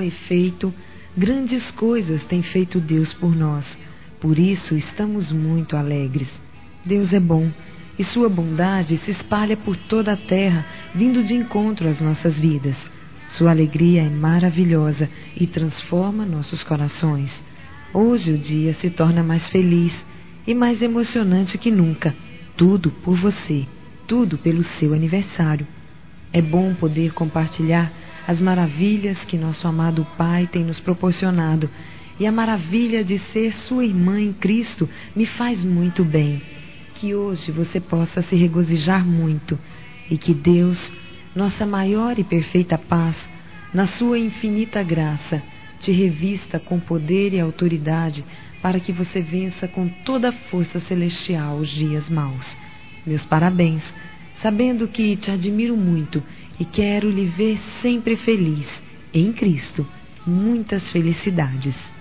efeito, grandes coisas tem feito Deus por nós. Por isso estamos muito alegres. Deus é bom e sua bondade se espalha por toda a terra, vindo de encontro às nossas vidas. Sua alegria é maravilhosa e transforma nossos corações. Hoje o dia se torna mais feliz e mais emocionante que nunca. Tudo por você, tudo pelo seu aniversário. É bom poder compartilhar as maravilhas que nosso amado Pai tem nos proporcionado. E a maravilha de ser sua irmã em Cristo me faz muito bem. Que hoje você possa se regozijar muito e que Deus, nossa maior e perfeita paz, na sua infinita graça, te revista com poder e autoridade para que você vença com toda a força celestial os dias maus. Meus parabéns, sabendo que te admiro muito e quero lhe ver sempre feliz. Em Cristo, muitas felicidades.